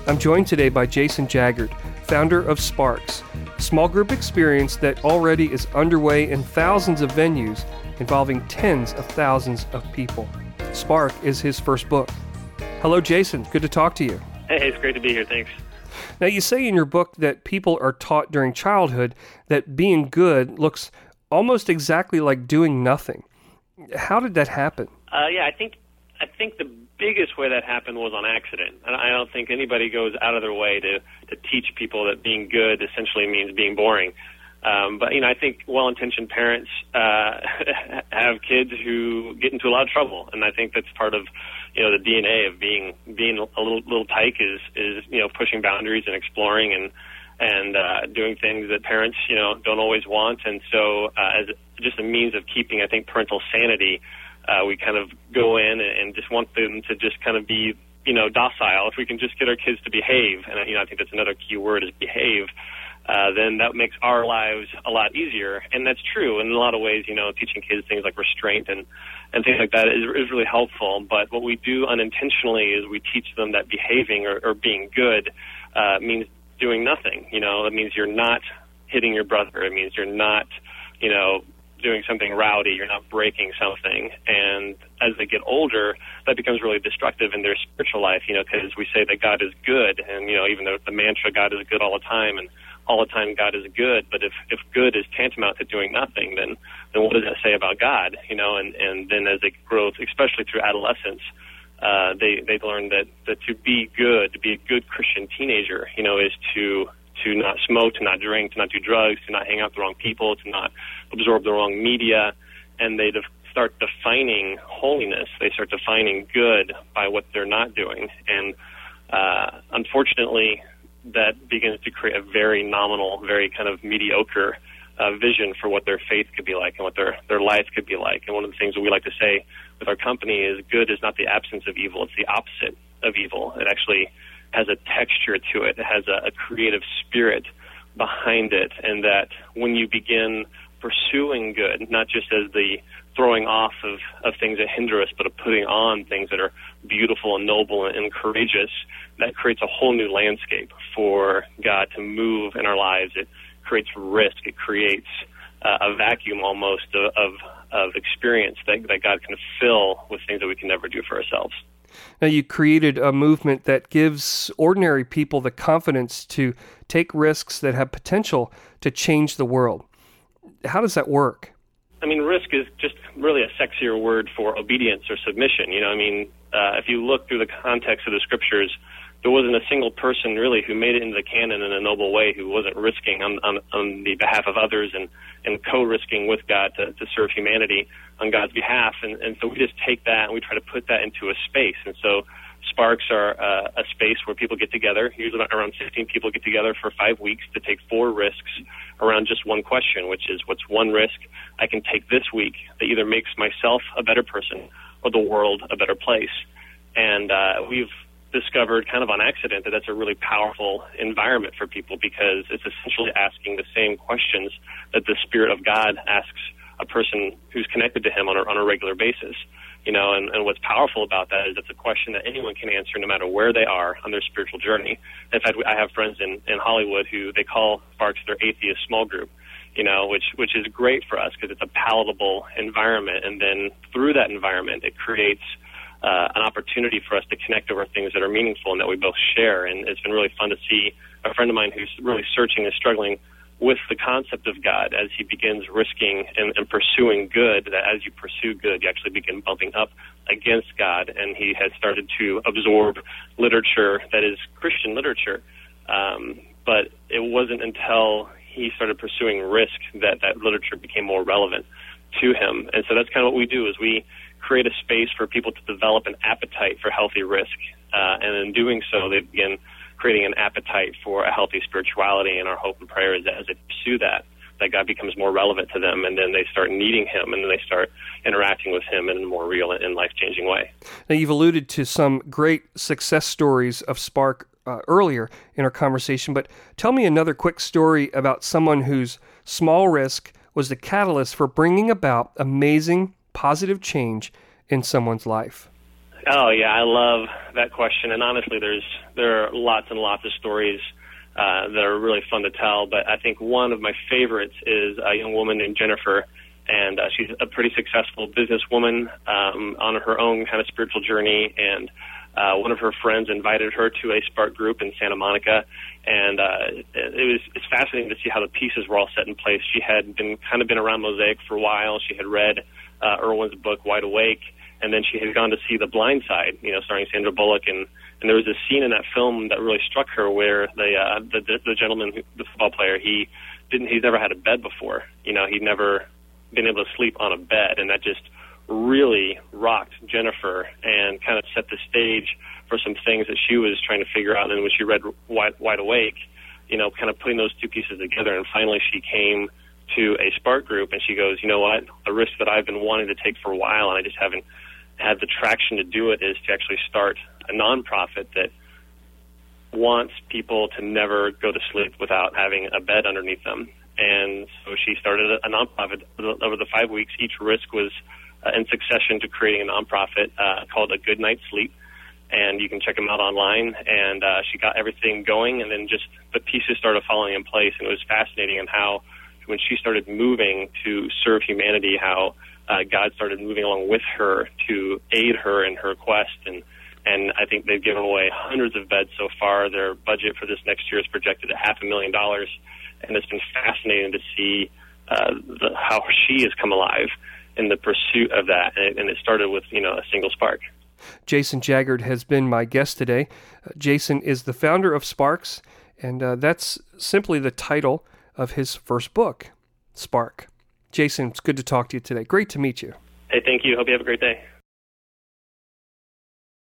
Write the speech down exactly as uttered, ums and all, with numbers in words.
I'm joined today by Jason Jaggard, founder of Sparks, a small group experience that already is underway in thousands of venues involving tens of thousands of people. Spark is his first book. Hello, Jason. Good to talk to you. Hey, it's great to be here. Thanks. Now, you say in your book that people are taught during childhood that being good looks almost exactly like doing nothing. How did that happen? Uh, yeah, I think I think the biggest way that happened was on accident. I don't think anybody goes out of their way to, to teach people that being good essentially means being boring. Um, but, you know, I think well-intentioned parents uh, have kids who get into a lot of trouble, and I think that's part of, you know, the D N A of being being a little little tyke is, is you know, pushing boundaries and exploring and and uh, doing things that parents, you know, don't always want. And so uh, as just a means of keeping, I think, parental sanity, uh, we kind of go in and, and just want them to just kind of be, you know, docile. If we can just get our kids to behave, and, you know, I think that's another key word is behave, Uh, then that makes our lives a lot easier. And that's true in a lot of ways. You know, teaching kids things like restraint and, and things like that is, is really helpful. But what we do unintentionally is we teach them that behaving or, or being good uh, means doing nothing. You know, it means you're not hitting your brother. It means you're not, you know, doing something rowdy. You're not breaking something. And as they get older, that becomes really destructive in their spiritual life, you know, because we say that God is good. And, you know, even though the mantra, God is good all the time, and all the time God is good, but if, if good is tantamount to doing nothing, then then what does that say about God? You know, and, and then as they grow, especially through adolescence, uh, they they learn that, that to be good, to be a good Christian teenager, you know, is to to not smoke, to not drink, to not do drugs, to not hang out with the wrong people, to not absorb the wrong media, and they def- start defining holiness. They start defining good by what they're not doing, and uh, unfortunately, that begins to create a very nominal, very kind of mediocre uh, vision for what their faith could be like and what their, their life could be like. And one of the things that we like to say with our company is good is not the absence of evil, it's the opposite of evil. It actually has a texture to it. It has a, a creative spirit behind it, and that when you begin pursuing good, not just as the throwing off of, of things that hinder us, but of putting on things that are beautiful and noble and, and courageous, that creates a whole new landscape for God to move in our lives. It creates risk. It creates uh, a vacuum almost of, of, of experience that, that God can fill with things that we can never do for ourselves. Now, you created a movement that gives ordinary people the confidence to take risks that have potential to change the world. How does that work? I mean, risk is just really a sexier word for obedience or submission. You know, I mean, uh, if you look through the context of the scriptures, there wasn't a single person really who made it into the canon in a noble way who wasn't risking on, on, on the behalf of others and, and co-risking with God to, to serve humanity on God's behalf. And, and so we just take that and we try to put that into a space. And so Sparks are uh, a space where people get together. Usually around fifteen people get together for five weeks to take four risks around just one question, which is, what's one risk I can take this week that either makes myself a better person or the world a better place? And uh, we've discovered kind of on accident that that's a really powerful environment for people, because it's essentially asking the same questions that the Spirit of God asks a person who's connected to Him on a, on a regular basis. You know, and, and what's powerful about that is it's a question that anyone can answer no matter where they are on their spiritual journey. In fact, I have friends in, in Hollywood who they call Sparks their atheist small group, you know, which, which is great for us because it's a palatable environment. And then through that environment, it creates uh, an opportunity for us to connect over things that are meaningful and that we both share. And it's been really fun to see a friend of mine who's really searching and struggling with the concept of God as he begins risking and, and pursuing good, that as you pursue good, you actually begin bumping up against God. And he has started to absorb literature that is Christian literature. Um, but it wasn't until he started pursuing risk that that literature became more relevant to him. And so that's kind of what we do, is we create a space for people to develop an appetite for healthy risk. Uh, and in doing so, they begin creating an appetite for a healthy spirituality, and our hope and prayer is that as they pursue that, that God becomes more relevant to them, and then they start needing Him, and then they start interacting with Him in a more real and life-changing way. Now, you've alluded to some great success stories of Spark uh, earlier in our conversation, but tell me another quick story about someone whose small risk was the catalyst for bringing about amazing, positive change in someone's life. Oh, yeah, I love that question. And honestly, there's there are lots and lots of stories uh, that are really fun to tell. But I think one of my favorites is a young woman named Jennifer. And uh, she's a pretty successful businesswoman um, on her own kind of spiritual journey. And uh, one of her friends invited her to a Spark group in Santa Monica. And uh, it was it's fascinating to see how the pieces were all set in place. She had been kind of been around Mosaic for a while. She had read uh, Irwin's book, Wide Awake. And then she had gone to see The Blind Side, you know, starring Sandra Bullock. And, and there was a scene in that film that really struck her where the, uh, the, the, the gentleman, the football player, he didn't, he's never had a bed before. You know, he'd never been able to sleep on a bed. And that just really rocked Jennifer and kind of set the stage for some things that she was trying to figure out. And when she read Wide, Wide Awake, you know, kind of putting those two pieces together. And finally she came to a Spark group and she goes, you know what, a risk that I've been wanting to take for a while and I just haven't had the traction to do it is to actually start a nonprofit that wants people to never go to sleep without having a bed underneath them. And so she started a, a nonprofit over the five weeks. Each risk was uh, in succession to creating a nonprofit uh, called A Good Night's Sleep. And you can check them out online. And uh, she got everything going, and then just the pieces started falling in place. And it was fascinating and how when she started moving to serve humanity, how Uh, God started moving along with her to aid her in her quest, and and I think they've given away hundreds of beds so far. Their budget for this next year is projected at half a million dollars, and it's been fascinating to see uh, the, how she has come alive in the pursuit of that, and it, and it started with, you know, a single spark. Jason Jaggard has been my guest today. Uh, Jason is the founder of Sparks, and uh, that's simply the title of his first book, Spark. Jason, it's good to talk to you today. Great to meet you. Hey, thank you. Hope you have a great day.